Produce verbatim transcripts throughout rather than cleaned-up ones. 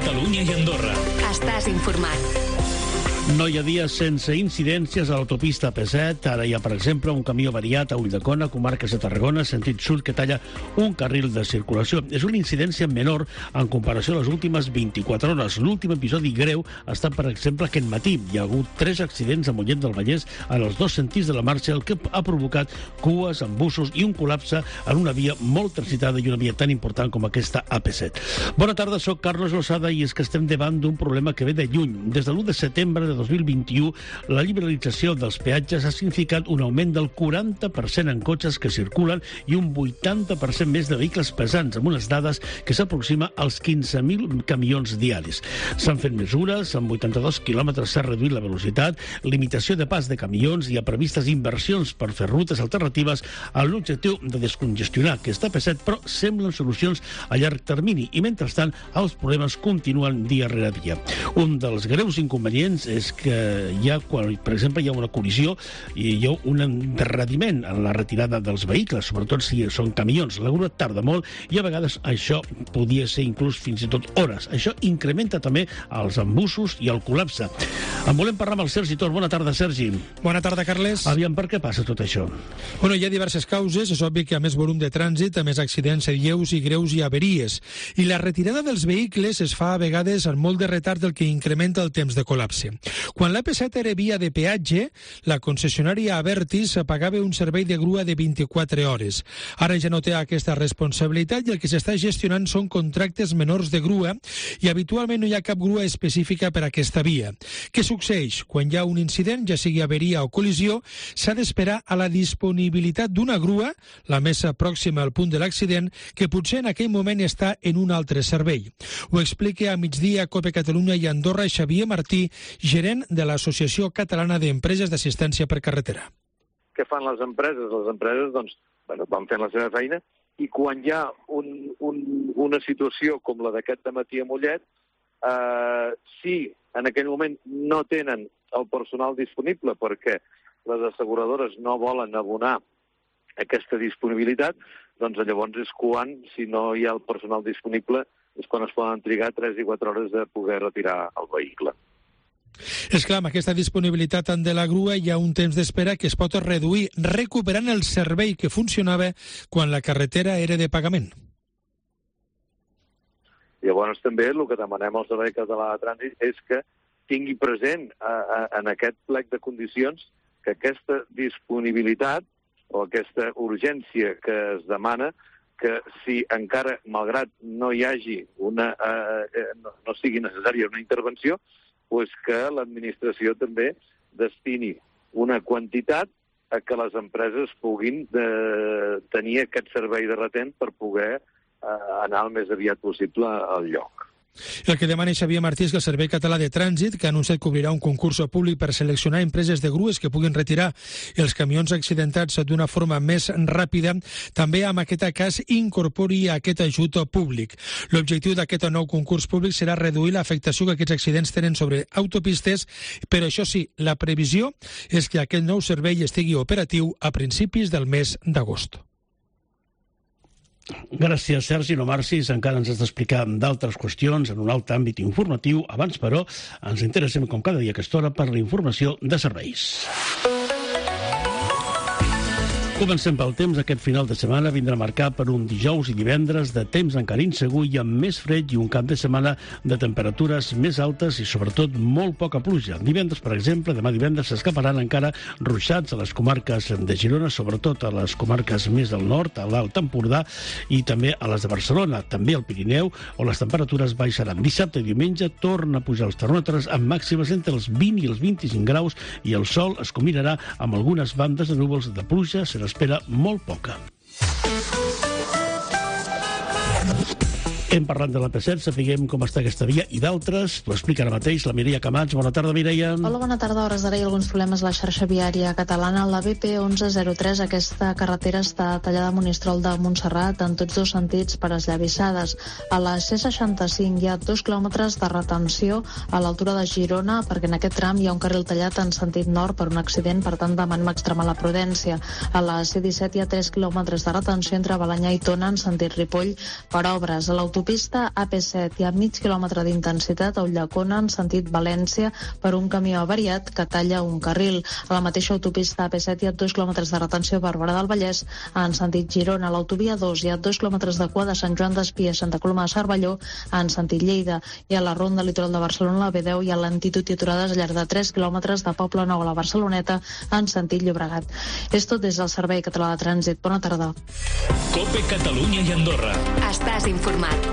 Catalunya i Andorra. Estàs informat. No hi ha dies sense incidències a l'autopista A P set. Ara hi ha, per exemple, un camió variat a Ulldecona, comarques de Tarragona, sentit sud, que talla un carril de circulació. És una incidència menor en comparació a les últimes vint-i-quatre hores. L'últim episodi greu ha estat, per exemple, aquest matí. Hi ha hagut tres accidents a Mollet del Vallès en els dos sentits de la marxa, el que ha provocat cues, embussos i un col·lapse en una via molt transitada i una via tan important com aquesta A P set. Bona tarda, soc Carlos Losada i és que estem davant d'un problema que ve de lluny. Des de l'u de setembre de dos mil vint-i-u, la liberalització dels peatges ha significat un augment del quaranta per cent en cotxes que circulen i un vuitanta per cent més de vehicles pesants, amb unes dades que s'aproxima als quinze mil camions diaris. S'han fet mesures, amb vuitanta-dos quilòmetres s'ha reduït la velocitat, limitació de pas de camions i ha previstes inversions per fer rutes alternatives amb l'objectiu de descongestionar aquesta A P set, però semblen solucions a llarg termini i, mentrestant, els problemes continuen dia rere dia. Un dels greus inconvenients és que hi ha, quan, per exemple, hi ha una col·lisió i hi ha un endarreriment en la retirada dels vehicles, sobretot si són camions. La grua tarda molt i a vegades això podia ser inclús fins i tot hores. Això incrementa també els embussos i el col·lapse. En volem parlar amb el Sergi Tor. Bona tarda, Sergi. Bona tarda, Carles. Aviam, per què passa tot això? Bueno, hi ha diverses causes. És obvi que a més volum de trànsit, a més accidents lleus i greus i averies. I la retirada dels vehicles es fa a vegades amb molt de retard, el que incrementa el temps de col·lapse. Quan l'A P set era via de peatge, la concessionària Abertis pagava un servei de grua de vint-i-quatre hores. Ara ja no té aquesta responsabilitat i el que s'està gestionant són contractes menors de grua i habitualment no hi ha cap grua específica per a aquesta via. Què succeeix? Quan hi ha un incident, ja sigui averia o col·lisió, s'ha d'esperar a la disponibilitat d'una grua, la més pròxima al punt de l'accident, que potser en aquell moment està en un altre servei. Ho explica a migdia Cope Catalunya i Andorra Xavier Martí, gerent de l'Associació Catalana d'Empreses d'Assistència per Carretera. Què fan les empreses? Les empreses doncs, bueno, van fent la seva feina i quan hi ha un, un, una situació com la d'aquest dematí a Mollet, eh, si en aquell moment no tenen el personal disponible perquè les asseguradores no volen abonar aquesta disponibilitat, doncs llavors és quan, si no hi ha el personal disponible, és quan es poden trigar tres i quatre hores de poder retirar el vehicle. És clar, amb aquesta disponibilitat tant de la grua hi ha un temps d'espera que es pot reduir, recuperant el servei que funcionava quan la carretera era de pagament. Llavors també el que demanem al Servei Català de Trànsit és que tingui present a, a, en aquest plec de condicions que aquesta disponibilitat o aquesta urgència que es demana, que si encara, malgrat no hi hagi una, eh, no, no sigui necessària una intervenció, pues que l'administració també destini una quantitat a que les empreses puguin de, tenir aquest servei de retent per poder eh, anar el més aviat possible al lloc. El que demana Xavier Martí és que el Servei Català de Trànsit, que ha anunciat que obrirà un concurs públic per seleccionar empreses de grues que puguin retirar els camions accidentats d'una forma més ràpida, també en aquest cas incorpori aquest ajut públic. L'objectiu d'aquest nou concurs públic serà reduir l'afectació que aquests accidents tenen sobre autopistes, però això sí, la previsió és que aquest nou servei estigui operatiu a principis del mes d'agost. Gràcies, Sergi. No marxis, encara ens has d'explicar d'altres qüestions en un altre àmbit informatiu. Abans, però, ens interessem com cada dia a aquesta hora per la informació de serveis. Comencem pel temps. Aquest final de setmana vindrà marcat per un dijous i divendres de temps encara insegur i amb més fred i un cap de setmana de temperatures més altes i sobretot molt poca pluja. Divendres, per exemple, demà divendres s'escaparan encara ruixats a les comarques de Girona, sobretot a les comarques més del nord, a l'Alt Empordà i també a les de Barcelona, també al Pirineu, on les temperatures baixaran. Dissabte i diumenge torna a pujar els termòmetres amb màximes entre els vint i els vint-i-cinc graus i el sol es combinarà amb algunes bandes de núvols de pluja. Se n'espera molt poca. Hem parlat de l'A P set, sapiguem com està aquesta via i d'altres. T'ho explica ara mateix la Mireia Camats. Bona tarda, Mireia. Hola, bona tarda. A hores d'ara hi ha alguns problemes a la xarxa viària catalana. La B P onze zero tres, aquesta carretera està tallada a Monistrol de Montserrat en tots dos sentits per esllavissades. A la C seixanta-cinc hi ha dos quilòmetres de retenció a l'altura de Girona perquè en aquest tram hi ha un carril tallat en sentit nord per un accident, per tant demanem extremar la prudència. A la C disset hi ha tres quilòmetres de retenció entre Balanyà i Tona en sentit Ripoll per obres. A l'autopista l'autopista A P set hi ha mig quilòmetre d'intensitat a Ulldecona en sentit València per un camió avariat que talla un carril. A la mateixa autopista A P set hi ha dos quilòmetres de retenció per Barberà del Vallès en sentit Girona. A l'autovia dos hi ha dos quilòmetres de cua de Sant Joan d'Espí a Santa Coloma de Cervelló en sentit Lleida. I a la ronda litoral de Barcelona, la B deu, hi ha lentitud i aturades al llarg de tres quilòmetres de Poble Nou a la Barceloneta en sentit Llobregat. És tot des del Servei Català de Trànsit. Bona tarda. Cope Catalunya i Andorra. Estàs informat.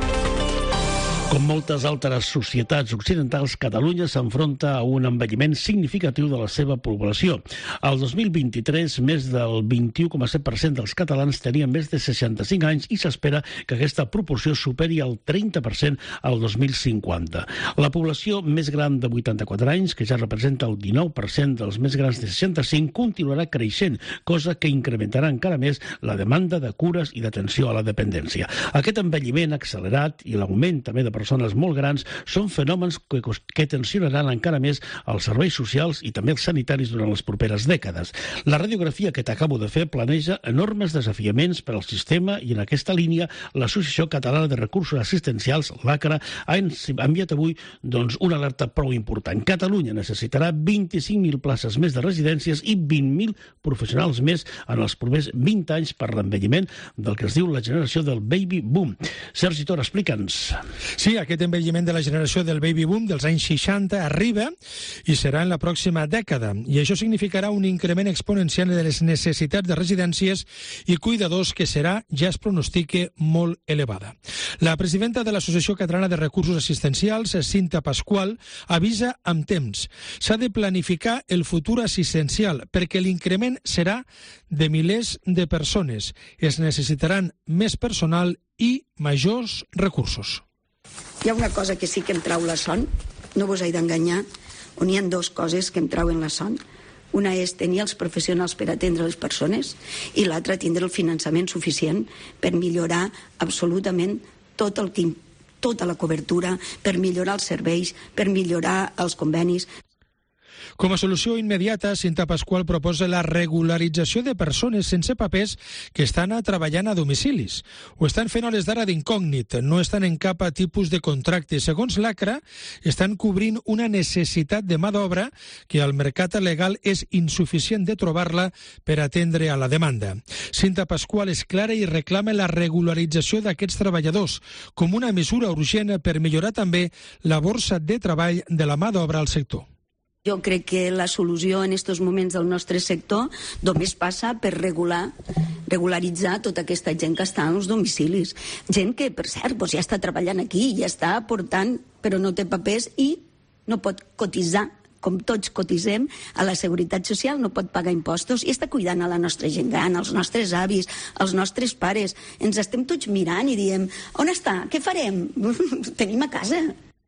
Com moltes altres societats occidentals, Catalunya s'enfronta a un envelliment significatiu de la seva població. El dos mil vint-i-tres, més del vint-i-u coma set per cent dels catalans tenien més de seixanta-cinc anys i s'espera que aquesta proporció superi el trenta per cent al dos mil cinquanta. La població més gran de vuitanta-quatre anys, que ja representa el dinou per cent dels més grans de seixanta-cinc, continuarà creixent, cosa que incrementarà encara més la demanda de cures i d'atenció a la dependència. Aquest envelliment accelerat i l'augment també de persones molt grans són fenòmens que, que tensionaran encara més els serveis socials i també els sanitaris durant les properes dècades. La radiografia que t'acabo de fer planeja enormes desafiaments per al sistema i en aquesta línia l'Associació Catalana de Recursos Assistencials, l'ACRA, ha enviat avui doncs, una alerta prou important. Catalunya necessitarà vint-i-cinc mil places més de residències i vint mil professionals més en els propers vint anys per l'envelliment del que es diu la generació del baby boom. Sergi Tor, explica'ns. Sí, aquest envelliment de la generació del baby boom dels anys seixanta arriba i serà en la pròxima dècada. I això significarà un increment exponencial de les necessitats de residències i cuidadors que serà, ja es pronostica, molt elevada. La presidenta de l'Associació Catalana de Recursos Assistencials, Cinta Pasqual, avisa amb temps. S'ha de planificar el futur assistencial perquè l'increment serà de milers de persones. Es necessitaran més personal i majors recursos. Hi ha una cosa que sí que em trau la son, no vos he d'enganyar, on hi ha dues coses que em trauen la son. Una és tenir els professionals per atendre les persones i l'altra tindre el finançament suficient per millorar absolutament tot el que, tota la cobertura, per millorar els serveis, per millorar els convenis. Com a solució immediata, Cinta Pasqual proposa la regularització de persones sense papers que estan treballant a domicilis. Ho estan fent a hores d'ara d'incògnit, no estan en cap tipus de contracte. Segons l'ACRA, estan cobrint una necessitat de mà d'obra que al mercat legal és insuficient de trobar-la per atendre a la demanda. Cinta Pasqual és clara i reclama la regularització d'aquests treballadors com una mesura urgent per millorar també la borsa de treball de la mà d'obra al sector. Jo crec que la solució en aquests moments del nostre sector només passa per regular, regularitzar tota aquesta gent que està als domicilis. Gent que, per cert, doncs ja està treballant aquí, ja està aportant, però no té papers i no pot cotitzar, com tots cotitzem, a la Seguretat Social, no pot pagar impostos i està cuidant a la nostra gent gran, als nostres avis, als nostres pares. Ens estem tots mirant i diem, on està? Què farem? Tenim a casa.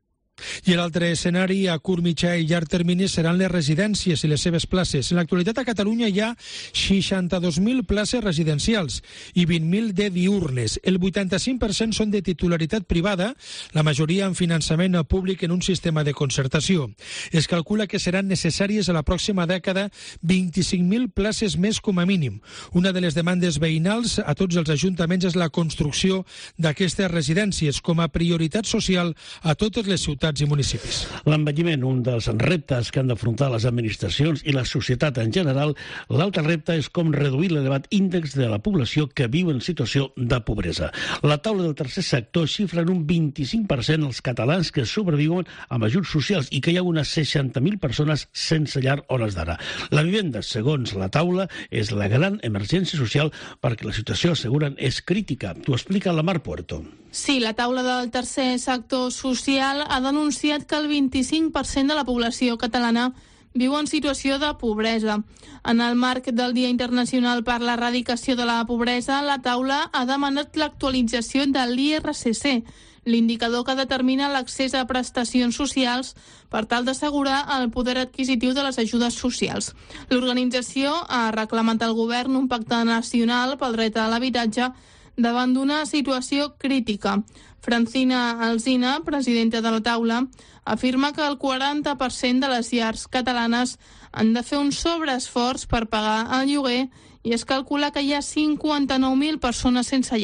I l'altre escenari a curt, mitjà i llarg termini seran les residències i les seves places. En l'actualitat a Catalunya hi ha seixanta-dos mil places residencials i vint mil de diürnes. El vuitanta-cinc per cent són de titularitat privada, la majoria amb finançament públic en un sistema de concertació. Es calcula que seran necessàries a la pròxima dècada vint-i-cinc mil places més com a mínim. Una de les demandes veïnals a tots els ajuntaments és la construcció d'aquestes residències com a prioritat social a totes les ciutats i municipis. L'envelliment, un dels reptes que han d'afrontar les administracions i la societat en general. L'altre repte és com reduir l'elevat índex de la població que viu en situació de pobresa. La taula del tercer sector xifra en un vint-i-cinc per cent els catalans que sobreviuen amb ajuts socials i que hi ha unes seixanta mil persones sense llar a hores d'ara. La vivenda, segons la taula, és la gran emergència social perquè la situació, asseguren, és crítica. T'ho explica la Mar Puerto. Sí, la taula del tercer sector social ha denunciat que el vint-i-cinc per cent de la població catalana viu en situació de pobresa. En el marc del Dia Internacional per l'Erradicació de la Pobresa, la taula ha demanat l'actualització de l'I R C C, l'indicador que determina l'accés a prestacions socials per tal d'assegurar el poder adquisitiu de les ajudes socials. L'organització ha reclamat al govern un pacte nacional pel dret a l'habitatge davant d'una situació crítica. Francina Alsina, presidenta de la taula, afirma que el quaranta per cent de les llars catalanes han de fer un sobreesforç per pagar el lloguer i es calcula que hi ha cinquanta-nou mil persones sense llar.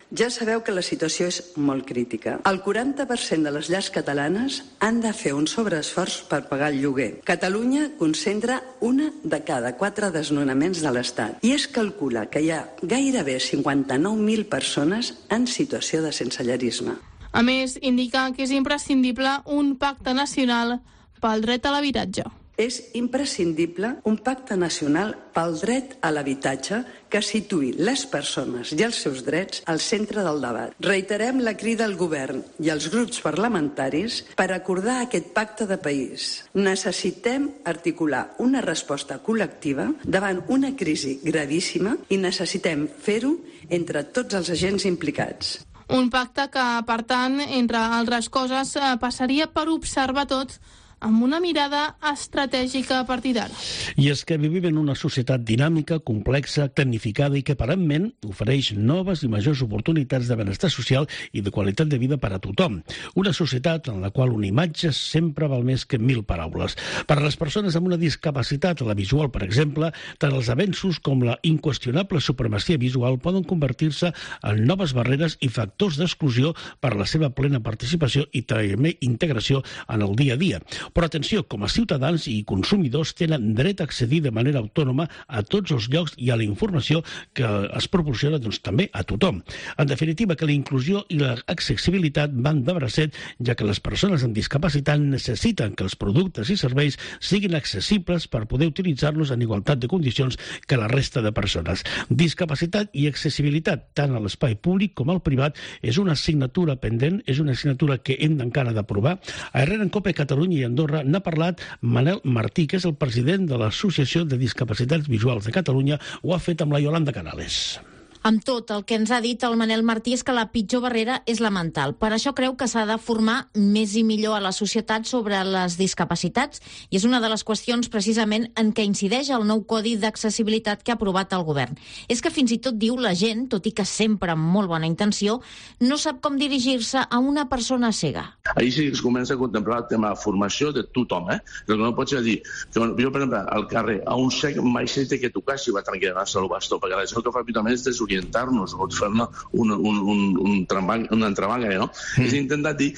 Ja sabeu que la situació és molt crítica. El quaranta per cent de les llars catalanes han de fer un sobreesforç per pagar el lloguer. Catalunya concentra una de cada quatre desnonaments de l'Estat i es calcula que hi ha gairebé cinquanta-nou mil persones en situació de sensellarisme. A més, indica que és imprescindible un pacte nacional pel dret a l'habitatge. És imprescindible un pacte nacional pel dret a l'habitatge que situï les persones i els seus drets al centre del debat. Reiterem la crida al govern i als grups parlamentaris per acordar aquest pacte de país. Necessitem articular una resposta col·lectiva davant una crisi gravíssima i necessitem fer-ho entre tots els agents implicats. Un pacte que, per tant, entre altres coses, passaria per observar tot amb una mirada estratègica a partir d'ara. I és que vivim en una societat dinàmica, complexa, tecnificada i que aparentment ofereix noves i majors oportunitats de benestar social i de qualitat de vida per a tothom. Una societat en la qual una imatge sempre val més que mil paraules. Per a les persones amb una discapacitat, la visual, per exemple, tant els avenços com la inqüestionable supremacia visual poden convertir-se en noves barreres i factors d'exclusió per a la seva plena participació i també integració en el dia a dia. Però atenció, com a ciutadans i consumidors tenen dret a accedir de manera autònoma a tots els llocs i a la informació que es proporciona doncs, també a tothom. En definitiva, que la inclusió i l'accessibilitat van de bracet, ja que les persones amb discapacitat necessiten que els productes i serveis siguin accessibles per poder utilitzar-los en igualtat de condicions que la resta de persones. Discapacitat i accessibilitat, tant a l'espai públic com al privat, és una assignatura pendent, és una assignatura que hem d'encara d'aprovar. A Herrera en Cope, Catalunya i Andorra n'ha parlat Manel Martí, que és el president de l'Associació de Discapacitats Visuals de Catalunya. Ho ha fet amb la Yolanda Canales. Amb tot, el que ens ha dit el Manel Martí és que la pitjor barrera és la mental. Per això creu que s'ha de formar més i millor a la societat sobre les discapacitats i és una de les qüestions precisament en què incideix el nou Codi d'Accessibilitat que ha aprovat el govern. És que fins i tot diu la gent, tot i que sempre amb molt bona intenció, no sap com dirigir-se a una persona cega. Ahir sí que es comença a contemplar el tema de formació de tothom, eh? El que no pots dir, que jo, per exemple, al carrer, a un cec mai se té que tocar si va tranquil·lar-se el bastó, perquè això que fa habitualment és desorientar-nos o fer-ne un, un, un, un, un entrebanc, no? Mm. És intentar dir,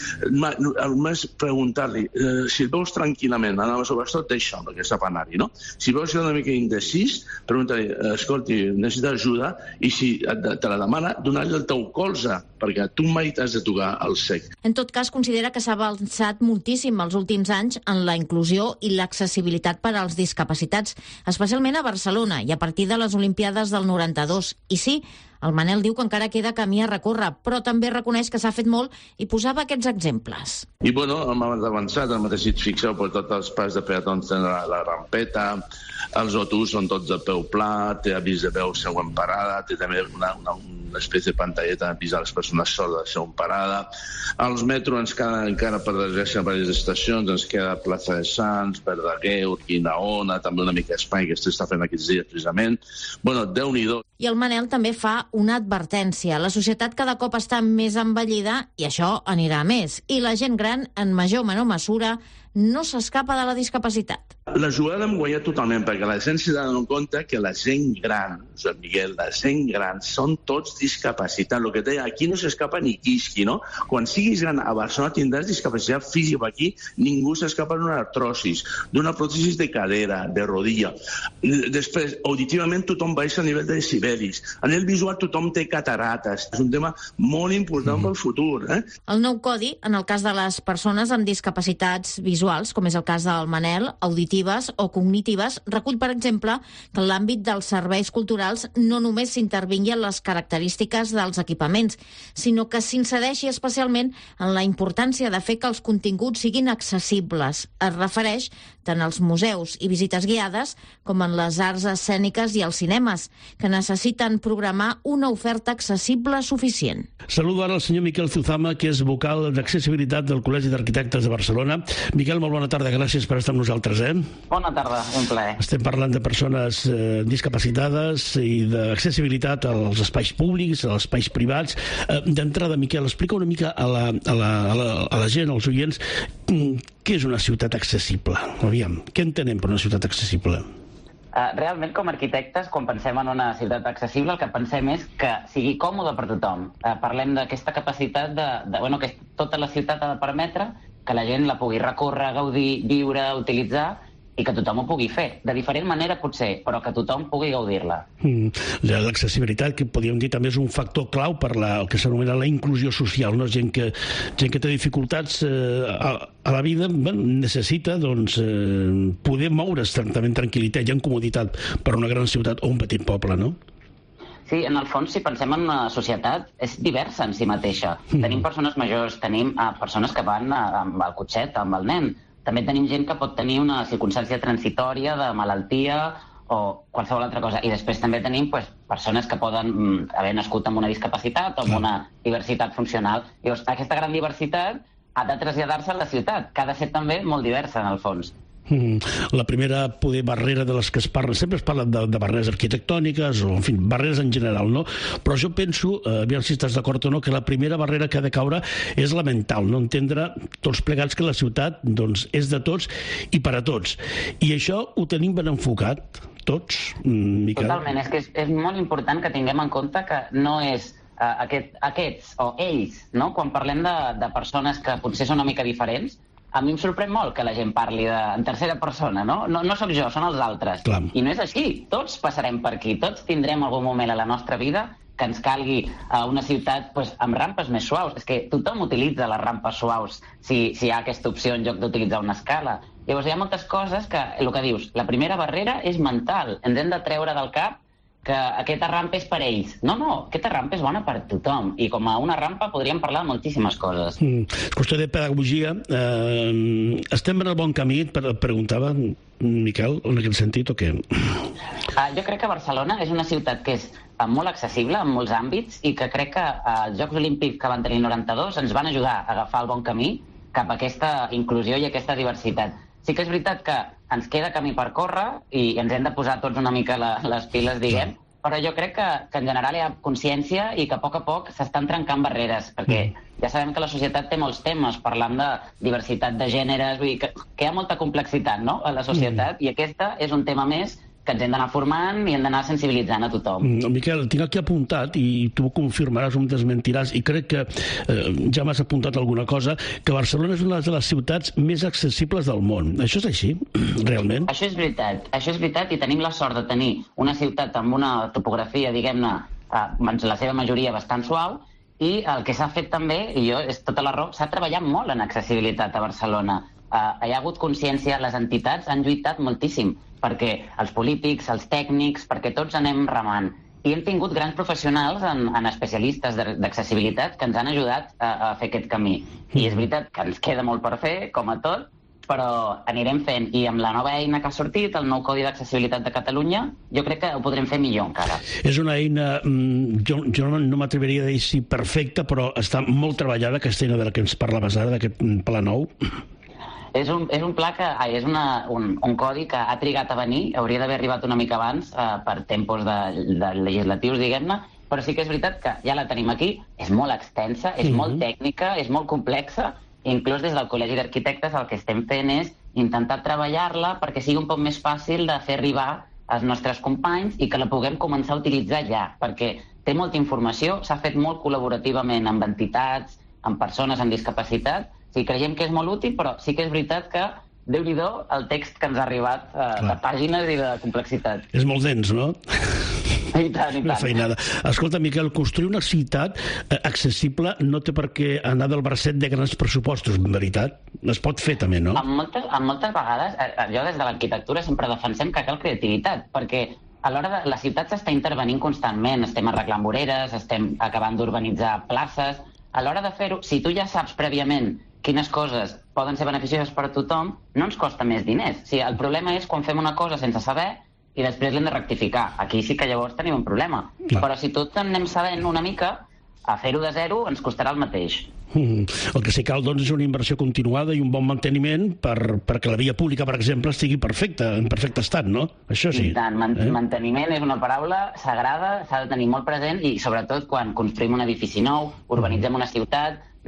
només preguntar-li, eh, si et veus tranquil·lament anar al bastó, deixa'l, perquè sap anar-hi, no? Si veus una mica indecis, pregunta-li, escolti, necessita ajuda, i si te la demana, donar-li el teu colze, perquè tu mai t'has de tocar el cec. En tot cas, considera que s'ha avançat moltíssim els últims anys en la inclusió i l'accessibilitat per als discapacitats, especialment a Barcelona i a partir de les Olimpiades del noranta-dos. I sí, el Manel diu que encara queda camí a recórrer, però també reconeix que s'ha fet molt i posava aquests exemples. I, bueno, hem avançat, el mateix, si et fixeu, per tots els pas de peatons tenen la, la rampeta, els autobusos són tots de peu pla, té avís de veu següent parada, té també una, una, una espècie de pantalleta d'avís a les persones sordes de següent parada. Els metros ens queda encara, per desgràcia, en diverses estacions, ens queda Plaça de Sants, Verdaguer, Urquinaona, també una mica espai que s'està fent aquests dies, precisament. Bueno, Déu-n'hi-do. I el Manel també fa una advertència. La societat cada cop està més envellida i això anirà a més. I la gent gran, en major o menor mesura, no s'escapa de la discapacitat. La jugada l'hem guanyat totalment, perquè la gent s'ha d'anar en compte que la gent gran, Joan Miguel, la gent gran són tots discapacitats. El que deia, aquí no s'escapa ni quisqui, no? Quan siguis gran a Barcelona tindràs discapacitat física. Aquí ningú s'escapa d'una artrosis, d'una pròtesis de cadera, de rodilla. Després, auditivament tothom baixa a nivell de decibelis. A nivell visual tothom té catarates. És un tema molt important mm. pel futur. Eh? El nou codi, en el cas de les persones amb discapacitats visuals, com és el cas del Manel, auditives o cognitives, recull, per exemple, que en l'àmbit dels serveis culturals no només s'intervingui en les característiques dels equipaments, sinó que s'incedeixi especialment en la importància de fer que els continguts siguin accessibles. Es refereix tant als museus i visites guiades com en les arts escèniques i els cinemes, que necessiten programar una oferta accessible suficient. Saludo ara el senyor Miquel Zuzama, que és vocal d'accessibilitat del Col·legi d'Arquitectes de Barcelona. Miquel, molt bona tarda, gràcies per estar amb nosaltres. Eh? Bona tarda, un plaer. Estem parlant de persones eh, discapacitades i d'accessibilitat als espais públics, als espais privats. Eh, D'entrada, Miquel, explica una mica a la, a la, a la, a la gent, als oients, què és una ciutat accessible? Aviam, què entenem per una ciutat accessible? Uh, realment, com a arquitectes, quan pensem en una ciutat accessible, el que pensem és que sigui còmode per tothom. Uh, parlem d'aquesta capacitat de, de bueno, que tota la ciutat ha de permetre que la gent la pugui recórrer, gaudir, viure, utilitzar, i que tothom ho pugui fer. De diferent manera, potser, però que tothom pugui gaudir-la. Mm. L'accessibilitat, que podríem dir, també és un factor clau per la, el que s'anomena la inclusió social, no? Gent que, gent que té dificultats eh, a, a la vida, bueno, necessita doncs, eh, poder moure's també en tranquil·litat i en comoditat per una gran ciutat o un petit poble, no? Sí, en el fons, si pensem en una societat, és diversa en si mateixa. Mm. Tenim persones majors, tenim uh, persones que van uh, amb el cotxet, amb el nen. També tenim gent que pot tenir una circumstància transitòria de malaltia o qualsevol altra cosa. I després també tenim pues, persones que poden mm, haver nascut amb una discapacitat o amb una diversitat funcional. Llavors, aquesta gran diversitat ha de traslladar-se a la ciutat, que ha de ser també molt diversa, en el fons. Mm. La primera poder barrera de les que es parla, sempre es parla de, de barreres arquitectòniques o, en fi, barreres en general, no? Però jo penso, eh, aviam si estàs d'acord o no, que la primera barrera que ha de caure és la mental, no entendre tots plegats que la ciutat doncs, és de tots i per a tots. I això ho tenim ben enfocat, tots, Miquel? Totalment, és que és, és molt important que tinguem en compte que no és uh, aquest, aquests o ells, no? Quan parlem de, de persones que potser són una mica diferents, a mi em sorprèn molt que la gent parli de, en tercera persona, no? No, no sóc jo, són els altres. Clar. I no és així. Tots passarem per aquí. Tots tindrem algun moment a la nostra vida que ens calgui a una ciutat pues, amb rampes més suaus. És que tothom utilitza les rampes suaus si, si hi ha aquesta opció en lloc d'utilitzar una escala. Llavors hi ha moltes coses que, el que dius, la primera barrera és mental. Ens hem de treure del cap que aquesta rampa és per ells. No, no, aquesta rampa és bona per tothom. I com a una rampa podríem parlar de moltíssimes coses. Mm. Qüestió de pedagogia. Eh, estem en el bon camí? Preguntava, Miquel, en aquest sentit, o què? Uh, jo crec que Barcelona és una ciutat que és uh, molt accessible en molts àmbits i que crec que uh, els Jocs Olímpics que van tenir el noranta-dos ens van ajudar a agafar el bon camí cap a aquesta inclusió i aquesta diversitat. Sí que és veritat que ens queda camí per córrer i ens hem de posar tots una mica la, les piles, diguem, però jo crec que, que en general hi ha consciència i que a poc a poc s'estan trencant barreres, perquè ja sabem que la societat té molts temes, parlant de diversitat de gèneres, vull dir que, que hi ha molta complexitat, no?, a la societat, i aquesta és un tema més que ens hem d'anar formant i hem d'anar sensibilitzant a tothom. Mm, Miquel, tinc aquí apuntat, i tu ho confirmaràs o em desmentiràs, i crec que eh, ja m'has apuntat alguna cosa, que Barcelona és una de les ciutats més accessibles del món. Això és així, realment? Això és veritat, això és veritat, i tenim la sort de tenir una ciutat amb una topografia, diguem-ne, eh, en la seva majoria bastant suau, i el que s'ha fet també, i jo és tota la raó, s'ha treballat molt en accessibilitat a Barcelona. Uh, hi ha hagut consciència, les entitats han lluitat moltíssim perquè els polítics, els tècnics, perquè tots anem remant. I hem tingut grans professionals en, en especialistes d'accessibilitat que ens han ajudat a, a fer aquest camí. I és veritat que ens queda molt per fer, com a tot, però anirem fent. I amb la nova eina que ha sortit, el nou Codi d'Accessibilitat de Catalunya, jo crec que ho podrem fer millor encara. És una eina, jo, jo no m'atreviria a dir si perfecta, però està molt treballada, aquesta eina de la que ens parlaves ara, d'aquest pla nou. És un, és un pla que ai, és una, un, un codi que ha trigat a venir, hauria d'haver arribat una mica abans eh, per tempos de, de legislatius, diguem-ne, però sí que és veritat que ja la tenim aquí, és molt extensa, és mm-hmm. molt tècnica, és molt complexa, i inclús des del Col·legi d'Arquitectes el que estem fent és intentar treballar-la perquè sigui un poc més fàcil de fer arribar als nostres companys i que la puguem començar a utilitzar ja, perquè té molta informació, s'ha fet molt col·laborativament amb entitats, amb persones amb discapacitat. Sí, creiem que és molt útil, però sí que és veritat que, Déu-n'hi-do, el text que ens ha arribat eh, de pàgines i de complexitat. És molt dens, no? I tant, i tant. Una feinada. Escolta, Miquel, construir una ciutat eh, accessible no té per què anar del bracet de grans pressupostos, en veritat. Es pot fer també, no? En moltes, en moltes vegades, eh, jo des de l'arquitectura sempre defensem que cal creativitat, perquè a l'hora de la ciutat s'està intervenint constantment, estem arreglant voreres, estem acabant d'urbanitzar places. A l'hora de fer-ho, si tu ja saps prèviament quines coses poden ser beneficioses per a tothom, no ens costa més diners. O sigui, el problema és quan fem una cosa sense saber i després l'hem de rectificar. Aquí sí que llavors tenim un problema. Clar. Però si tots anem sabent una mica, a fer-ho de zero ens costarà el mateix. Mm. El que sí cal, doncs, és una inversió continuada i un bon manteniment per, perquè la via pública, per exemple, estigui perfecta, en perfecte estat, no? Això sí. I tant, man eh? manteniment és una paraula sagrada, s'ha de tenir molt present i, sobretot, quan construïm un edifici nou, urbanitzem una ciutat,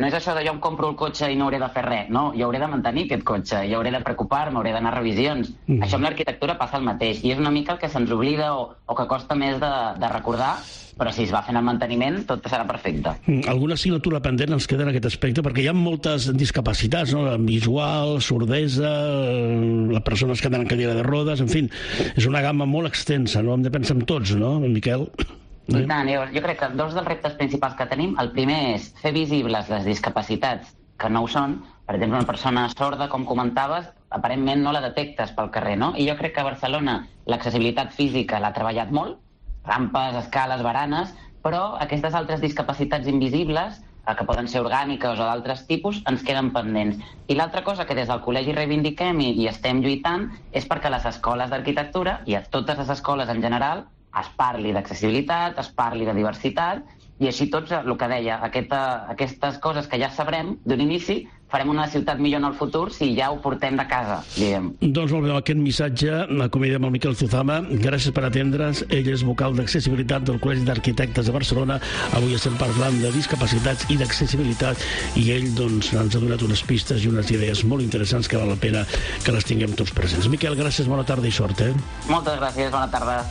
no és això de jo em compro el cotxe i no hauré de fer res. No, jo hauré de mantenir aquest cotxe, jo hauré de preocupar-me, hauré d'anar a revisions. Mm. Això amb l'arquitectura passa el mateix. I és una mica el que se'ns oblida o, o que costa més de, de recordar, però si es va fent el manteniment, tot serà perfecte. Mm. Alguna assignatura pendent ens queda en aquest aspecte, perquè hi ha moltes discapacitats, no? Visual, sordesa, les persones que tenen cadira de rodes, en fi, és una gamma molt extensa, no? Hem de pensar en tots, no, Miquel? I tant, jo, jo crec que dos dels reptes principals que tenim, el primer és fer visibles les discapacitats que no ho són. Per exemple, una persona sorda, com comentaves, aparentment no la detectes pel carrer, no? I jo crec que a Barcelona l'accessibilitat física l'ha treballat molt, rampes, escales, baranes, però aquestes altres discapacitats invisibles, que poden ser orgàniques o d'altres tipus, ens queden pendents. I l'altra cosa que des del col·legi reivindiquem i, i estem lluitant és perquè a les escoles d'arquitectura, i a totes les escoles en general, es parli d'accessibilitat, es parli de diversitat, i així tots, el que deia, aquesta, aquestes coses que ja sabrem d'un inici, farem una ciutat millor en el futur si ja ho portem de casa, diguem. Doncs molt bé, aquest missatge, acomiadem el Miquel Zuzama, gràcies per atendre's, ell és vocal d'accessibilitat del Col·legi d'Arquitectes de Barcelona, avui estem parlant de discapacitats i d'accessibilitat, i ell doncs ens ha donat unes pistes i unes idees molt interessants que val la pena que les tinguem tots presents. Miquel, gràcies, bona tarda i sort, eh? Moltes gràcies, bona tarda.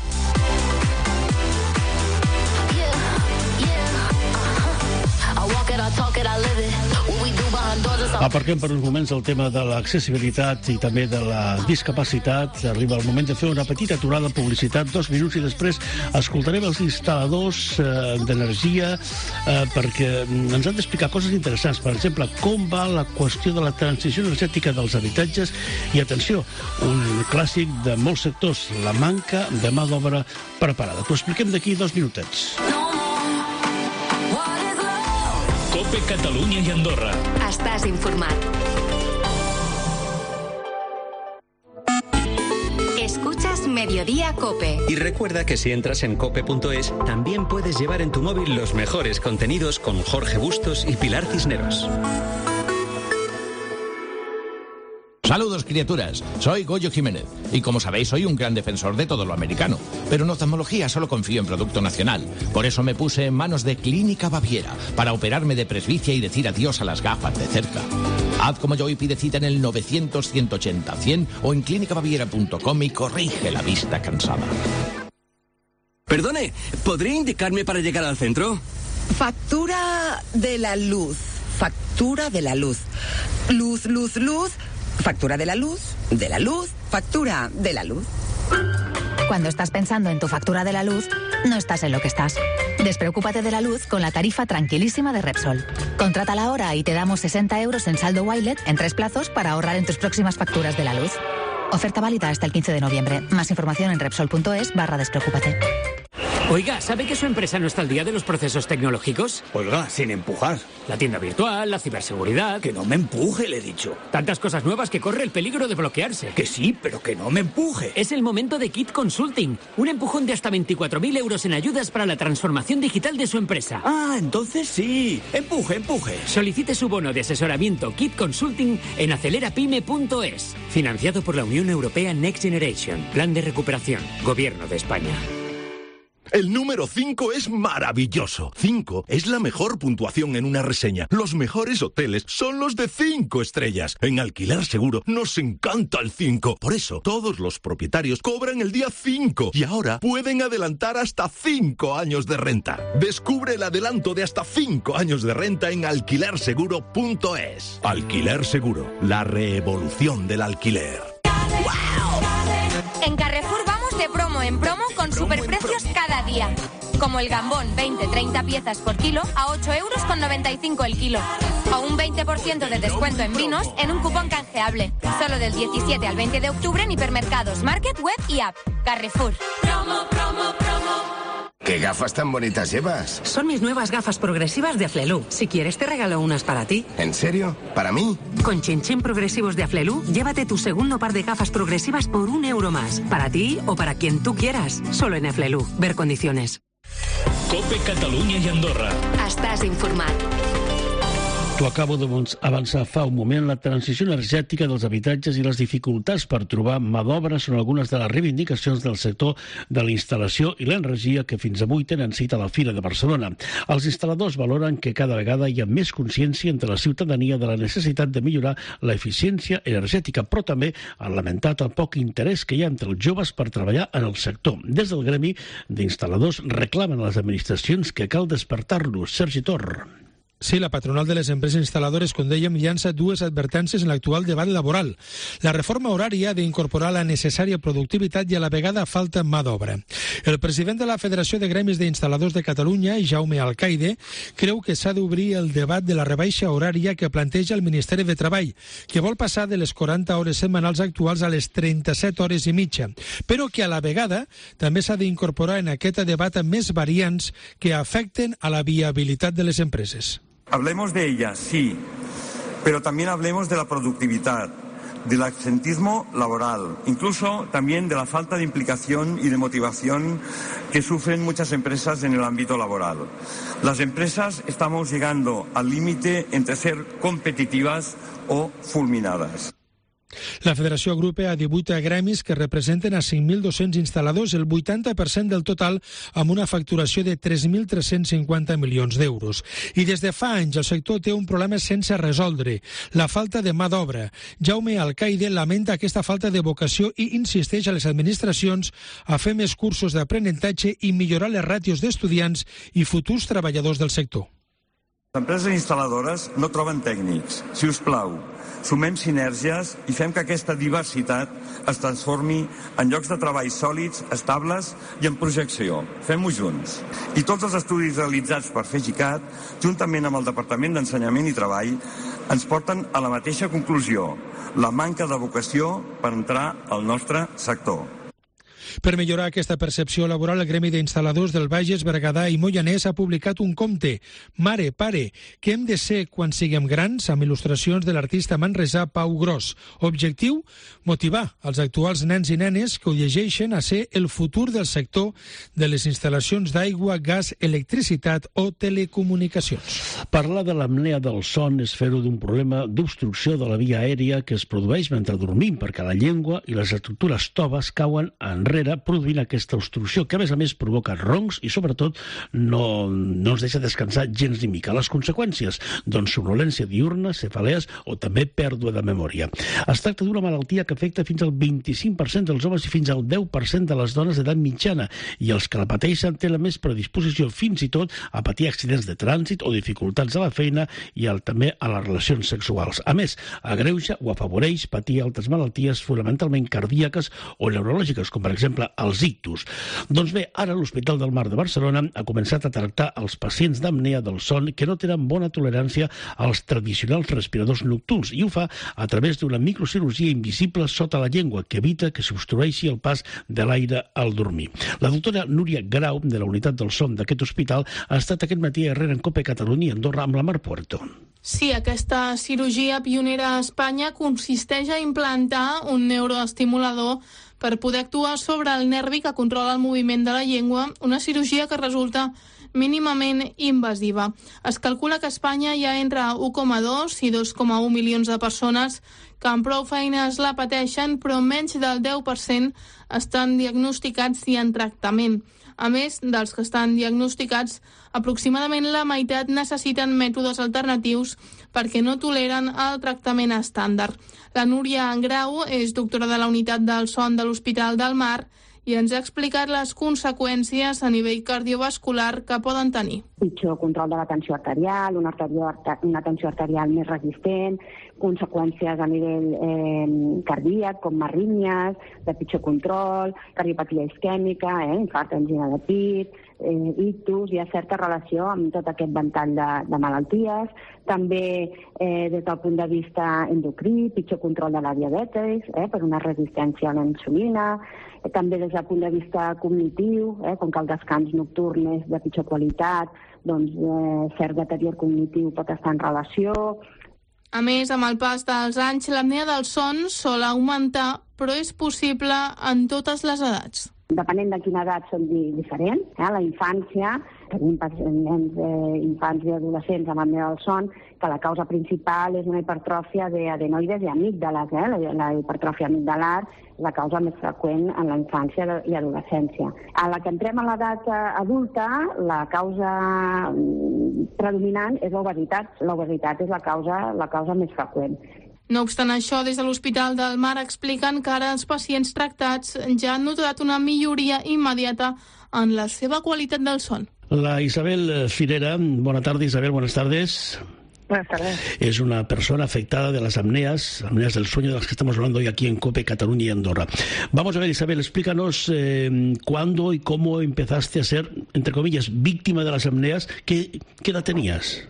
Aparquem per uns moments el tema de l'accessibilitat i també de la discapacitat. Arriba el moment de fer una petita aturada de publicitat, dos minuts, i després escoltarem els instal·ladors eh, d'energia eh, perquè ens han d'explicar coses interessants. Per exemple, com va la qüestió de la transició energètica dels habitatges i, atenció, un clàssic de molts sectors, la manca de mà d'obra preparada. T'ho expliquem d'aquí dos minutets. COPE Catalunya i Andorra. Estàs informat. Escuchas Mediodía COPE. Y recuerda que si entras en cope punto es, también puedes llevar en tu móvil los mejores contenidos con Jorge Bustos y Pilar Cisneros. Saludos, criaturas. Soy Goyo Jiménez y, como sabéis, soy un gran defensor de todo lo americano. Pero en oftalmología solo confío en producto nacional. Por eso me puse en manos de Clínica Baviera para operarme de presbicia y decir adiós a las gafas de cerca. Haz como yo y pide cita en el novecientos, ciento ochenta, cien o en clínica baviera punto com y corrige la vista cansada. Perdone, ¿podría indicarme para llegar al centro? Factura de la luz. Factura de la luz. Luz, luz, luz. Factura de la luz, de la luz, factura de la luz. Cuando estás pensando en tu factura de la luz, no estás en lo que estás. Despreocúpate de la luz con la tarifa tranquilísima de Repsol. Contrátala ahora y te damos sesenta euros en saldo Wilet en tres plazos para ahorrar en tus próximas facturas de la luz. Oferta válida hasta el quince de noviembre. Más información en repsol punto es barra despreocúpate. Oiga, ¿sabe que su empresa no está al día de los procesos tecnológicos? Oiga, sin empujar. La tienda virtual, la ciberseguridad... Que no me empuje, le he dicho. Tantas cosas nuevas que corre el peligro de bloquearse. Que sí, pero que no me empuje. Es el momento de Kit Consulting. Un empujón de hasta veinticuatro mil euros en ayudas para la transformación digital de su empresa. Ah, entonces sí. Empuje, empuje. Solicite su bono de asesoramiento Kit Consulting en acelerapyme punto es. Financiado por la Unión Europea Next Generation. Plan de recuperación. Gobierno de España. El número cinco es maravilloso. cinco es la mejor puntuación en una reseña. Los mejores hoteles son los de cinco estrellas. En Alquiler Seguro nos encanta el cinco. Por eso, todos los propietarios cobran el día cinco. Y ahora pueden adelantar hasta cinco años de renta. Descubre el adelanto de hasta cinco años de renta en alquiler seguro punto es. Alquiler Seguro, la revolución del alquiler. ¡Wow! En Carrefour vamos de promo en promo con superprecios cada día. Como el gambón, veinte treinta piezas por kilo a ocho euros con noventa y cinco el kilo. O un veinte por ciento de descuento en vinos en un cupón canjeable. Solo del diecisiete al veinte de octubre en hipermercados, market, web y app. Carrefour. Promo, promo, promo. ¿Qué gafas tan bonitas llevas? Son mis nuevas gafas progresivas de Aflelu. Si quieres te regalo unas para ti. ¿En serio? ¿Para mí? Con chinchín progresivos de Aflelu, llévate tu segundo par de gafas progresivas por un euro más. Para ti o para quien tú quieras. Solo en Aflelu. Ver condiciones. COPE Catalunya i Andorra. Estàs informat. T'ho acabo d'avançar fa un moment. La transició energètica dels habitatges i les dificultats per trobar mà d'obra són algunes de les reivindicacions del sector de la instal·lació i l'energia que fins avui tenen cita a la Fira de Barcelona. Els instal·ladors valoren que cada vegada hi ha més consciència entre la ciutadania de la necessitat de millorar l'eficiència energètica, però també han lamentat el poc interès que hi ha entre els joves per treballar en el sector. Des del gremi d'instal·ladors reclamen a les administracions que cal despertar-los. Sergi Tor. Sí, la patronal de les empreses instal·ladores, com dèiem, llança dues advertències en l'actual debat laboral. La reforma horària ha d'incorporar la necessària productivitat i a la vegada falta mà d'obra. El president de la Federació de Gremis d'Instal·ladors de Catalunya, Jaume Alcaide, creu que s'ha d'obrir el debat de la rebaixa horària que planteja el Ministeri de Treball, que vol passar de les quaranta hores setmanals actuals a les trenta-set hores i mitja, però que a la vegada també s'ha d'incorporar en aquest debat més variants que afecten a la viabilitat de les empreses. Hablemos de ella, sí, pero también hablemos de la productividad, del absentismo laboral, incluso también de la falta de implicación y de motivación que sufren muchas empresas en el ámbito laboral. Las empresas estamos llegando al límite entre ser competitivas o fulminadas. La Federació agrupa a divuit gremis que representen a cinc mil dos-cents instal·ladors, el vuitanta per cent del total, amb una facturació de tres mil tres-cents cinquanta milions d'euros. I des de fa anys el sector té un problema sense resoldre, la falta de mà d'obra. Jaume Alcaide lamenta aquesta falta de vocació i insisteix a les administracions a fer més cursos d'aprenentatge i millorar les ràtios d'estudiants i futurs treballadors del sector. Les empreses instal·ladores no troben tècnics. Si us plau, sumem sinergies i fem que aquesta diversitat es transformi en llocs de treball sòlids, estables i en projecció. Fem-ho junts. I tots els estudis realitzats per FEGICAT, juntament amb el Departament d'Ensenyament i Treball, ens porten a la mateixa conclusió: la manca de vocació per entrar al nostre sector. Per millorar aquesta percepció laboral, el Gremi d'Instal·ladors del Bages, Berguedà i Moianès ha publicat un conte, Mare, pare, què hem de ser quan siguem grans, amb il·lustracions de l'artista manresà Pau Gros. Objectiu? Motivar els actuals nens i nenes que ho llegeixen a ser el futur del sector de les instal·lacions d'aigua, gas, electricitat o telecomunicacions. Parlar de l'apnea del son és fer-ho d'un problema d'obstrucció de la via aèria que es produeix mentre dormim, perquè la llengua i les estructures toves cauen enrere produint aquesta obstrucció, que a més a més provoca roncs i sobretot no, no ens deixa descansar gens ni mica. Les conseqüències, doncs somnolència diurna, cefalees o també pèrdua de memòria. Es tracta d'una malaltia que afecta fins al vint-i-cinc per cent dels homes i fins al deu per cent de les dones d'edat mitjana, i els que la pateixen tenen més predisposició fins i tot a patir accidents de trànsit o dificultats a la feina i al, també a les relacions sexuals. A més, agreuja o afavoreix patir altres malalties fonamentalment cardíaques o neurològiques, com per exemple els ictus. Doncs bé, ara l'Hospital del Mar de Barcelona ha començat a tractar els pacients d'apnea del son que no tenen bona tolerància als tradicionals respiradors nocturns, i ho fa a través d'una microcirurgia invisible sota la llengua que evita que s'obstrueixi el pas de l'aire al dormir. La doctora Núria Grau, de la unitat del son d'aquest hospital, ha estat aquest matí a Herrera en Cope Catalunya, Andorra, amb la Mar Puerto. Sí, aquesta cirurgia pionera a Espanya consisteix a implantar un neuroestimulador per poder actuar sobre el nervi que controla el moviment de la llengua, una cirurgia que resulta mínimament invasiva. Es calcula que a Espanya hi ha entre u coma dos i dos coma u milions de persones que amb prou feines la pateixen, però menys del deu per cent estan diagnosticats i en tractament. A més dels que estan diagnosticats, aproximadament la meitat necessiten mètodes alternatius perquè no toleren el tractament estàndard. La Núria Grau és doctora de la unitat del son de l'Hospital del Mar i ens ha explicat les conseqüències a nivell cardiovascular que poden tenir. Pitjor control de la tensió arterial, una, arterial, una tensió arterial més resistent, conseqüències a nivell eh, cardíac, com arrítmies, de pitjor control, cardiopatia isquèmica, eh, infart, angina de pit, eh, ictus. Hi ha certa relació amb tot aquest ventall de, de malalties. També eh, des del punt de vista endocrí, pitjor control de la diabetis, eh, per una resistència a la insulina. També des del punt de vista cognitiu, eh, com que el descans nocturn és de pitjor qualitat, doncs eh, cert deterior cognitiu pot estar en relació. A més, amb el pas dels anys, l'apnea del son sol augmentar, però és possible en totes les edats. Depenent de quina edat són diferents. Eh? La infància, tenim nens, eh, infants i adolescents amb apnea del son, que la causa principal és una hipertròfia d'adenoides i amígdales. Eh? La, la hipertròfia amigdalar és la causa més freqüent en la infància i adolescència. A la que entrem a l'edat adulta, la causa predominant és l'obesitat. L'obesitat és la causa, la causa més freqüent. No obstant això, des de l'Hospital del Mar expliquen que ara els pacients tractats ja han notat una milloria immediata en la seva qualitat del son. La Isabel Firera, buenas tardes, Isabel, buenas tardes. Buenas tardes. Es una persona afectada de las apneas, apneas del sueño, de las que estamos hablando hoy aquí en COPE, Cataluña y Andorra. Vamos a ver, Isabel, explícanos eh, cuándo y cómo empezaste a ser, entre comillas, víctima de las apneas. ¿Qué, qué edad tenías?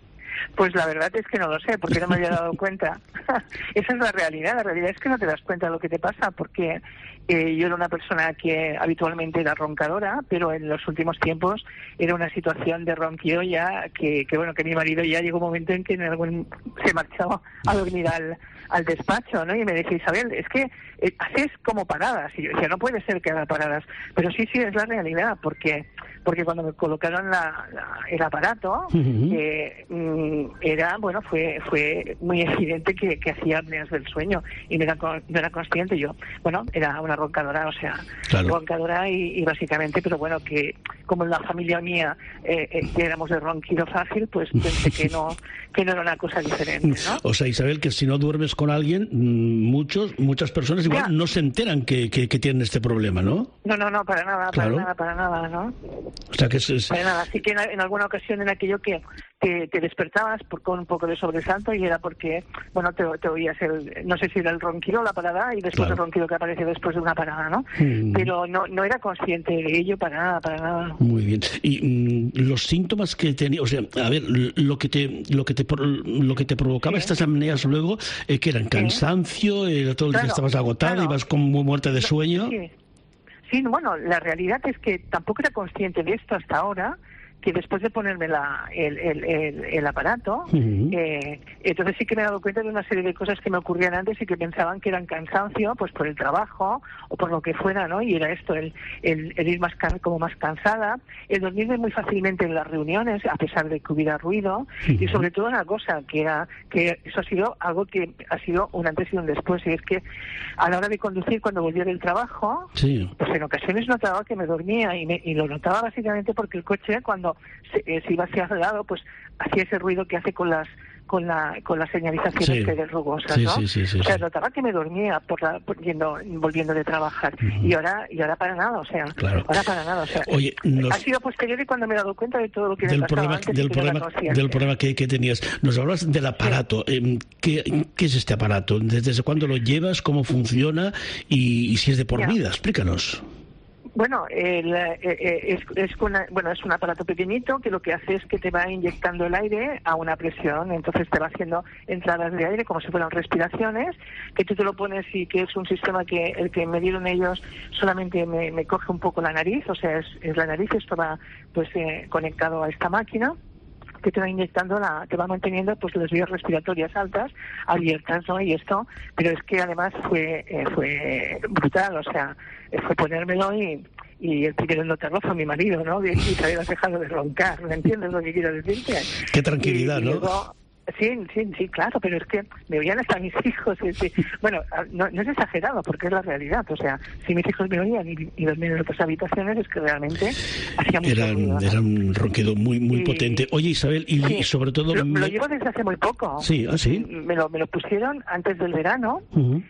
Pues la verdad es que no lo sé, porque no me había dado cuenta. Esa es la realidad. La realidad es que no te das cuenta de lo que te pasa, porque eh, yo era una persona que habitualmente era roncadora, pero en los últimos tiempos era una situación de ronquido ya que, que bueno, que mi marido ya llegó un momento en que en algún, se marchaba a dormir al, al despacho, ¿no? Y me decía, Isabel, es que eh, haces como paradas. Y yo decía, no puede ser que haga paradas. Pero sí, sí, es la realidad, porque... porque cuando me colocaron la, la, el aparato, uh-huh. eh, era, bueno, fue fue muy evidente que, que hacía apneas del sueño y no era, no era consciente yo. Bueno, era una roncadora, o sea, claro. roncadora y, y básicamente, pero bueno, que como en la familia mía eh, eh, éramos de ronquido fácil, pues pensé que no que no era una cosa diferente, ¿no? O sea, Isabel, que si no duermes con alguien, muchos muchas personas igual ya. no se enteran que, que, que tienen este problema, ¿no? No, no, no, para nada, claro. para nada, para nada, ¿no? O sea, que es... es... Para nada, sí que en, en alguna ocasión era aquello que te, te despertabas por, con un poco de sobresalto y era porque, bueno, te, te oías el, no sé si era el ronquido, la parada, y después claro. el ronquido que aparece después de una parada, ¿no? Mm. Pero no no era consciente de ello para nada, para nada. Muy bien. Y mm, los síntomas que tenía, o sea, a ver, lo que te lo que te lo que te provocaba sí. estas apneas luego, eh, que eran cansancio, sí. era todo el claro, día estabas agotada, claro. ibas como muerta de sueño. Sí. Sí, bueno, la realidad es que tampoco era consciente de esto hasta ahora, que después de ponerme la, el, el, el, el aparato, uh-huh. eh, entonces sí que me he dado cuenta de una serie de cosas que me ocurrían antes y que pensaban que eran cansancio, pues por el trabajo o por lo que fuera, ¿no? Y era esto, el, el, el ir más can, como más cansada, el dormirme muy fácilmente en las reuniones, a pesar de que hubiera ruido, uh-huh. y sobre todo una cosa, que era que eso ha sido algo que ha sido un antes y un después, y es que a la hora de conducir, cuando volvía del trabajo, sí. pues en ocasiones notaba que me dormía, y, me, y lo notaba básicamente porque el coche, cuando Se, eh, se iba hacia el lado, pues hacía ese ruido que hace con las con la con las señalizaciones sí. que eres rugosas, sí, ¿no? Sí, sí, sí, o sea, sí. notaba que me dormía por la, por yendo, volviendo de trabajar uh-huh. y ahora y ahora para nada, o sea, claro. ahora para nada, o sea, Oye, nos... ha sido posterior y cuando me he dado cuenta de todo lo que del me pasaba problema, antes del que problema, del problema que, que tenías. Nos hablas del aparato. Sí. ¿Qué, ¿Qué es este aparato? ¿Desde cuándo lo llevas? ¿Cómo funciona? Y, y si es de por ya. vida, explícanos. Bueno, el, eh, eh, es, es, una, bueno, es un aparato pequeñito que lo que hace es que te va inyectando el aire a una presión, entonces te va haciendo entradas de aire como si fueran respiraciones, que tú te lo pones y que es un sistema que el que me dieron ellos solamente me, me coge un poco la nariz, o sea, es, es la nariz, esto va pues eh, conectado a esta máquina, que te va inyectando, la, te va manteniendo pues las vías respiratorias altas, abiertas, ¿no? Y esto, pero es que además fue eh, fue brutal, o sea, fue ponérmelo y, y el primero en notarlo fue mi marido, ¿no? Y te habías dejado de roncar, ¿me entiendes lo que quiero decirte? Qué tranquilidad, y, y luego, ¿no? Sí, sí, sí, claro, pero es que me oían hasta mis hijos. Es que, bueno, no, no es exagerado, porque es la realidad. O sea, si mis hijos me oían y, y dormían en otras habitaciones, es que realmente hacía mucho era, ruido, ¿no? Era un ronquido muy muy y, potente. Oye, Isabel, y, sí, y sobre todo... Lo, me... lo llevo desde hace muy poco. Sí, ¿ah, sí? Me lo, me lo pusieron antes del verano, uh-huh.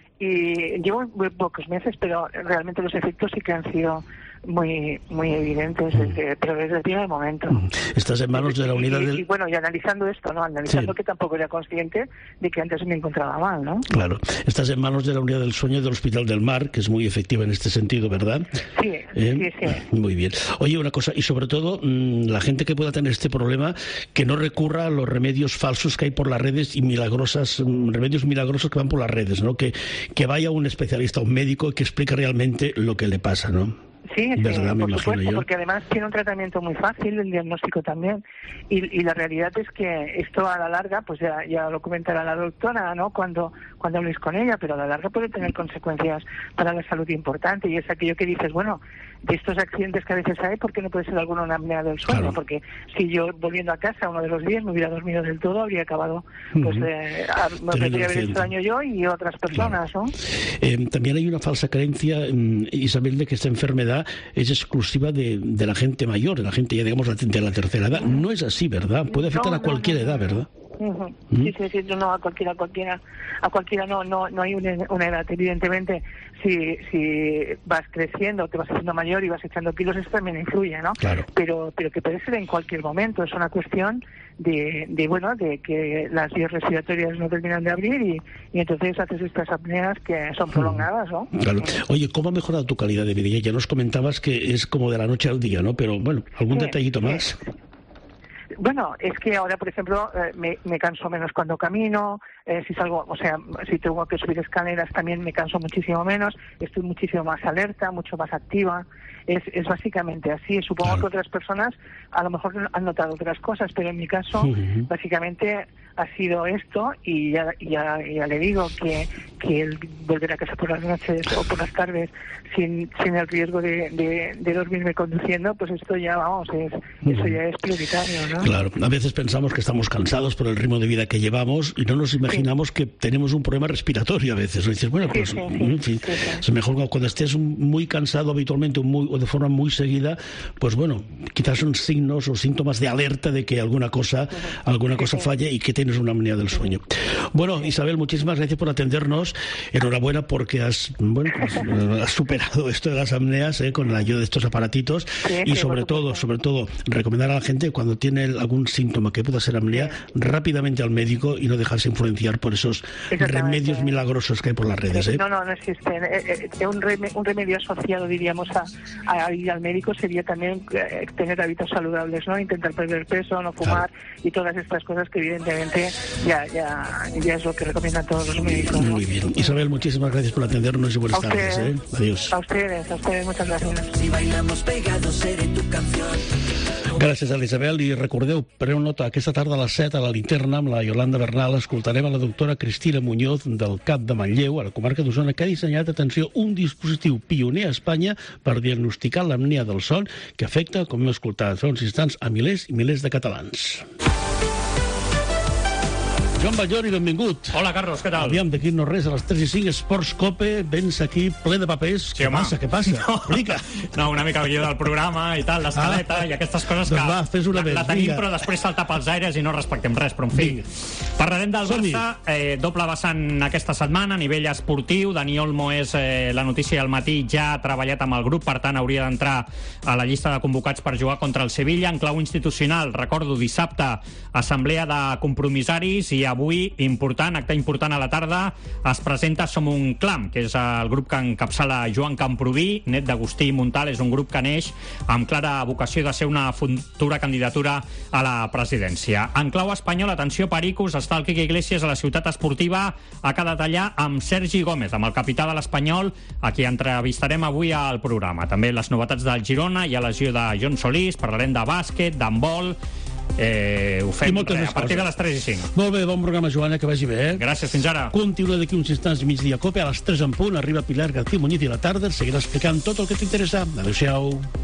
y llevo muy pocos meses, pero realmente los efectos sí que han sido muy muy evidentes desde, pero desde el primer momento. Estás en manos de la unidad y, del... y bueno, y analizando esto, ¿no? Analizando sí. que tampoco era consciente de que antes me encontraba mal, ¿no? Claro. Estás en manos de la unidad del sueño del Hospital del Mar, que es muy efectiva en este sentido, ¿verdad? Sí, ¿Eh? sí, sí. Muy bien. Oye, una cosa, y sobre todo, mmm, la gente que pueda tener este problema, que no recurra a los remedios falsos que hay por las redes y milagrosas, mmm, remedios milagrosos que van por las redes, ¿no? Que, que vaya un especialista, un médico, que explique realmente lo que le pasa, ¿no? Sí, sí, ¿verdad? por Me supuesto, yo. porque además tiene un tratamiento muy fácil, el diagnóstico también, y, y la realidad es que esto a la larga, pues ya, ya lo comentará la doctora, ¿no? Cuando cuando habléis con ella, pero a la larga puede tener consecuencias para la salud importantes, y es aquello que dices, bueno, de estos accidentes que a veces hay, ¿por qué no puede ser alguna una apnea del sueño? Claro. Porque si yo volviendo a casa uno de los días me hubiera dormido del todo, habría acabado, pues uh-huh. eh, a, me podría haber hecho daño yo y otras personas, claro. ¿no? Eh, también hay una falsa creencia, Isabel, de que esta enfermedad es exclusiva de, de la gente mayor, de la gente ya digamos de la tercera edad. No es así, ¿verdad? Puede afectar no, a cualquier no, no, edad, ¿verdad? Uh-huh. ¿Mm? Sí, sí, sí, no, a cualquiera, a cualquiera, a cualquiera no, no, no hay una, una edad. Evidentemente, si, si vas creciendo, te vas haciendo mayor y vas echando kilos, eso también influye, ¿no? Claro. Pero, pero que puede ser en cualquier momento. Es una cuestión de, de bueno, de que las vías respiratorias no terminan de abrir y, y entonces haces estas apneas que son prolongadas, ¿no? Claro. Oye, ¿cómo ha mejorado tu calidad de vida? Ya nos comentabas que es como de la noche al día, ¿no? Pero bueno, ¿algún sí, detallito más? Sí. Bueno, es que ahora, por ejemplo, eh, me, me canso menos cuando camino, eh, si salgo, o sea, si tengo que subir escaleras también me canso muchísimo menos, estoy muchísimo más alerta, mucho más activa. Es, es básicamente así. Supongo claro. que otras personas a lo mejor han notado otras cosas, pero en mi caso, uh-huh. básicamente ha sido esto y ya, ya, ya le digo que, que el volver a casa por las noches o por las tardes sin, sin el riesgo de, de, de dormirme conduciendo, pues esto ya, vamos, es, uh-huh. eso ya es prioritario, ¿no? Claro, a veces pensamos que estamos cansados por el ritmo de vida que llevamos y no nos imaginamos sí. que tenemos un problema respiratorio a veces. O dices, bueno, pues sí, sí, en fin, sí, sí. es mejor cuando estés muy cansado habitualmente muy, o de forma muy seguida, pues bueno, quizás son signos o síntomas de alerta de que alguna cosa, uh-huh. alguna cosa sí, falle y que tienes una apnea del sueño. Bueno, Isabel, muchísimas gracias por atendernos. Enhorabuena porque has, bueno, pues, has superado esto de las apneas eh, con la ayuda de estos aparatitos sí, y sobre todo, sobre todo, recomendar a la gente cuando tiene algún síntoma que pueda ser apnea, sí. rápidamente al médico y no dejarse influenciar por esos remedios milagrosos que hay por las redes. ¿eh? No, no, no existen. Eh, eh, un, rem- un remedio asociado, diríamos, a, a ir al médico sería también eh, tener hábitos saludables, ¿no? Intentar perder peso, no fumar claro. y todas estas cosas que evidentemente ya, ya, ya es lo que recomiendan todos los médicos, ¿no? Muy bien. Isabel, muchísimas gracias por atendernos y buenas a tardes. Ustedes, ¿eh? Adiós. A ustedes, a ustedes, muchas gracias. Si bailamos pegados, seré tu canción. Gràcies a l'Isabel i recordeu, preneu nota, aquesta tarda a les set a la Linterna amb la Yolanda Bernal escoltarem a la doctora Cristina Muñoz del C A P de Manlleu, a la comarca d'Osona, que ha dissenyat, atenció, un dispositiu pioner a Espanya per diagnosticar l'apnea del son que afecta, com hem escoltat fa uns instants, a milers i milers de catalans. Joan Batllori, benvingut. Hola, Carlos, què tal? Aviam, d'aquí no res, a les tres i cinc, Esports Cope, vens aquí ple de papers. Sí, què home. passa, què passa? No, Explica. No, una mica guió del programa i tal, l'escaleta ah, i aquestes coses que doncs va, fes una la, vez, la tenim vinga. però després salta pels aires i no respectem res, però en fi. Vinga. Parlarem del Som-hi. Barça, eh, doble vessant aquesta setmana a nivell esportiu. Dani Olmo és eh, la notícia al matí, ja ha treballat amb el grup, per tant hauria d'entrar a la llista de convocats per jugar contra el Sevilla. En clau institucional, recordo, dissabte, assemblea de compromissaris i avui, important, acte important a la tarda, es presenta Som un Clam, que és el grup que encapçala Joan Camproví, net d'Agustí Montal. És un grup que neix amb clara vocació de ser una futura candidatura a la presidència. En clau espanyol, atenció, Pericos, està el Quique Iglesias a la ciutat esportiva, ha quedat allà amb Sergi Gómez, amb el capità de l'Espanyol, a qui entrevistarem avui al programa. També les novetats del Girona, hi ha lesió de Jon Solís, parlarem de bàsquet, d'handbol. Eh, ho fem re, a partir de les tres i cinc. Molt bé, bon programa, Joana, que vagi bé, eh? Gràcies, fins ara. Continua d'aquí uns instants migdia Cope, a les tres en punt, arriba Pilar García Muñiz i a la tarda seguirà explicant tot el que t'interessa. Adéu-siau.